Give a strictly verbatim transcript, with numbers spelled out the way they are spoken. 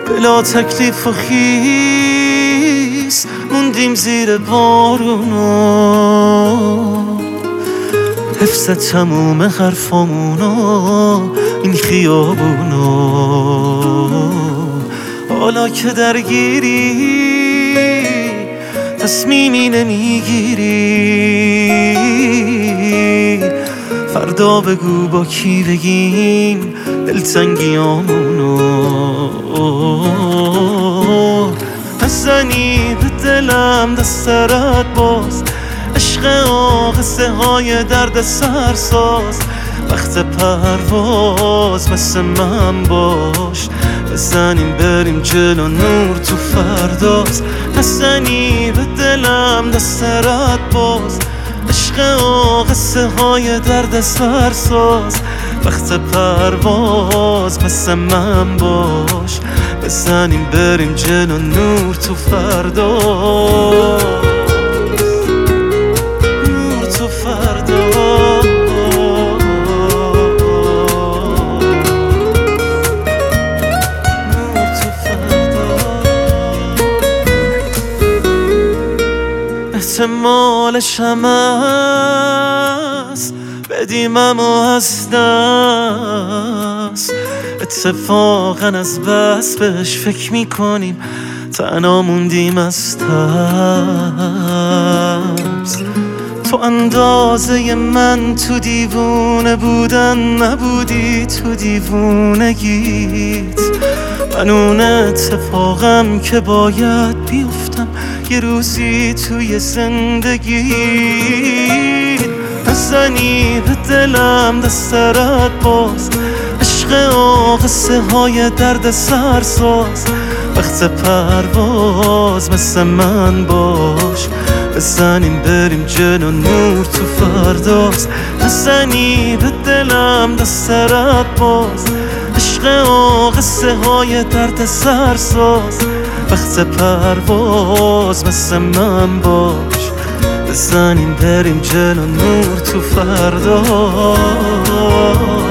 بلا تکلیف و خیس موندیم زیر بارونا، حفظ تموم حرفامونا این خیابونا. حالا که درگیری تصمیمی نمیگیری، فردا بگو با کی بگیم دلتنگیامونو. نزنی به دلم دسترت باز، عشق آقصه های درد سرساز. وقت پرواز مثل من باش، بزنیم بریم جلو نور تو فرداست. نزنی به دلم دسترت باز، عشق آقصه های درد سرساز. وقت پرواز مثل من باش، بزنیم بریم جلو نور تو فرداست. احتمالش هم هست بدیم اما از دست. اتفاقا از بس بهش فکر میکنیم تنها موندیم از ترس. تو اندازه من تو دیوونه بودن نبودی، تو دیوونگیت من اون اتفاقم که باید بیفتم یه روزی توی زندگیت. نزنی به دلم دسترت باز، عشق آقصه های درد سرساز. وقت پرواز مثل من باش، بزنیم بریم جلو نور تو فرداست. نزنی به دلم دسترت باز، عشق آقصه های درد سرساز. وقت پرواز مثل من باش، بزنیم بریم جلو نور تو فرداست.